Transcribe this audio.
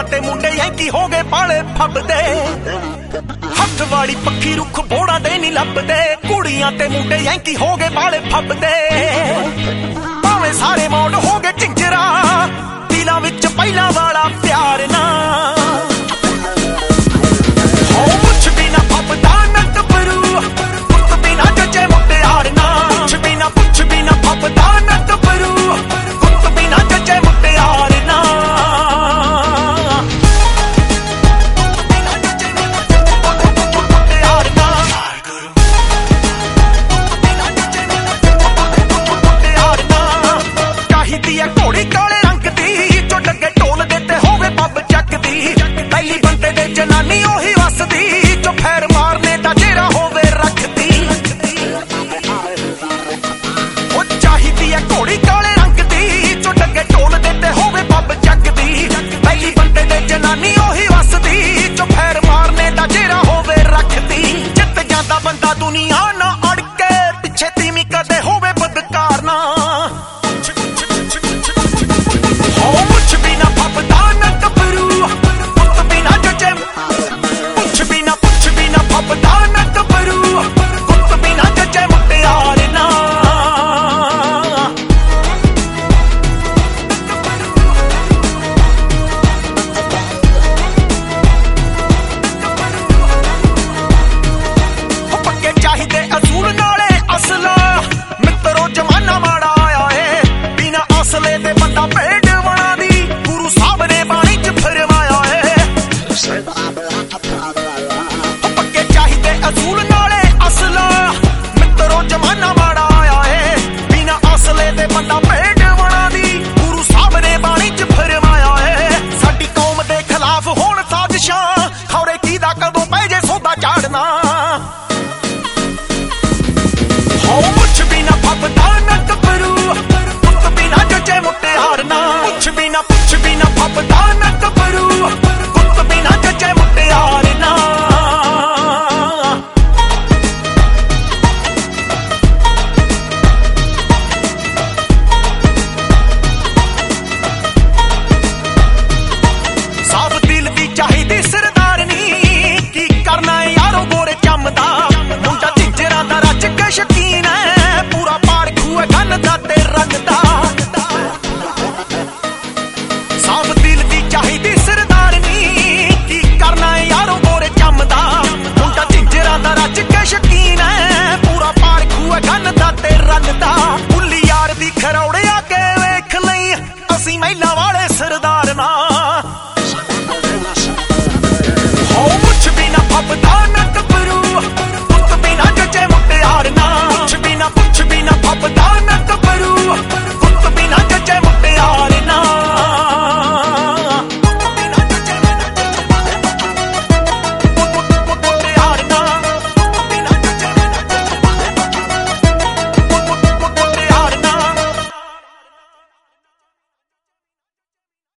ਕੁੜੀਆਂ ਤੇ ਮੁੰਡੇ ਯੈਂਕੀ ਹੋ ਗਏ ਬਾਲੇ ਫੱਬਦੇ ਹੱਥ ਵਾਲੀ ਪੱਖੀ ਰੁੱਖ ਬੋੜਾਂ ਦੇ ਨਹੀਂ ਲੱਭਦੇ ਕੁੜੀਆਂ ਤੇ ਮੁੰਡੇ ਯੈਂਕੀ ਹੋ ਗਏ ਬਾਲੇ ਫੱਬਦੇ ਭਾਵੇਂ ਸਾਰੇ ਮੌਡ ਹੋ ਗਏ ਝਿੰਜਰਾ ਦਿਲਾਂ ਵਿੱਚ ਪਹਿਲਾਂ ਵਾਲਾ ਪਿਆਰ ਨਾ ਹੋ ਮੁੱਛ ਬਿਨਾ ਫੱਬਦਾ ਨੱਟ ਬਰੂ ਪੁੱਤ ਬਿਨਾ ਜੱਜੇ ਮੁਟਿਆਰ ਨਾ ਮੁੱਛ ਬਿਨਾ ਫੱਬਦਾ ਨੱਟ ਬਰੂ ਪੁੱਤ ਬਿਨਾ ਜੱਜੇ ਮੁਟਿਆਰ ਨਾ ਘੋੜੀ ਕਾਲੇ ਰੰਗ ਦੀ ਚੁੱਟ ਕੇ ਢੋਲ ਦੇ ਤੇ ਹੋਵੇ ਪੱਬ ਚੱਕਦੀ ਪਹਿਲੀ ਬੰਦੇ ਦੇ ਜਨਾਨੀ